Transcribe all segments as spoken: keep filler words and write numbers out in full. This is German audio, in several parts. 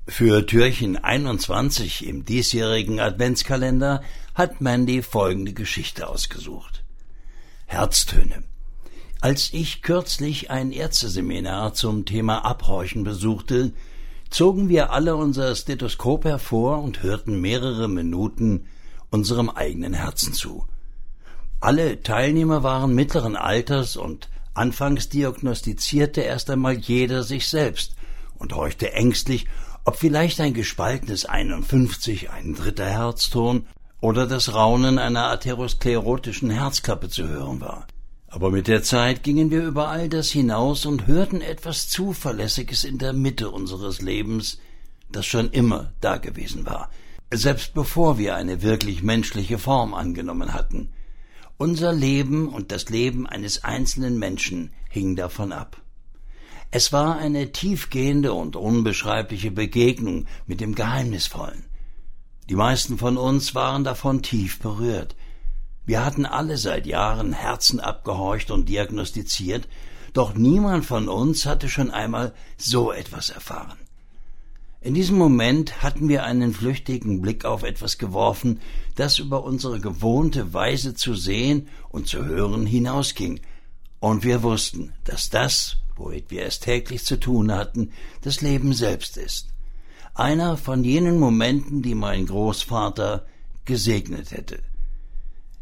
Für Türchen einundzwanzig im diesjährigen Adventskalender hat Mandy folgende Geschichte ausgesucht. Herztöne. Als ich kürzlich ein Ärzteseminar zum Thema Abhorchen besuchte, zogen wir alle unser Stethoskop hervor und hörten mehrere Minuten unserem eigenen Herzen zu. Alle Teilnehmer waren mittleren Alters und anfangs diagnostizierte erst einmal jeder sich selbst und horchte ängstlich, ob vielleicht ein gespaltenes einundfünfzig, ein dritter Herzton oder das Raunen einer atherosklerotischen Herzklappe zu hören war. Aber mit der Zeit gingen wir über all das hinaus und hörten etwas Zuverlässiges in der Mitte unseres Lebens, das schon immer da gewesen war, selbst bevor wir eine wirklich menschliche Form angenommen hatten. Unser Leben und das Leben eines einzelnen Menschen hing davon ab. Es war eine tiefgehende und unbeschreibliche Begegnung mit dem Geheimnisvollen. Die meisten von uns waren davon tief berührt. Wir hatten alle seit Jahren Herzen abgehorcht und diagnostiziert, doch niemand von uns hatte schon einmal so etwas erfahren. In diesem Moment hatten wir einen flüchtigen Blick auf etwas geworfen, das über unsere gewohnte Weise zu sehen und zu hören hinausging, und wir wussten, dass das, womit wir es täglich zu tun hatten, das Leben selbst ist. Einer von jenen Momenten, die mein Großvater gesegnet hätte.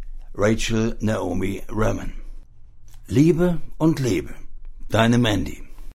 Rachel Naomi Remen. Liebe und lebe, deine Mandy.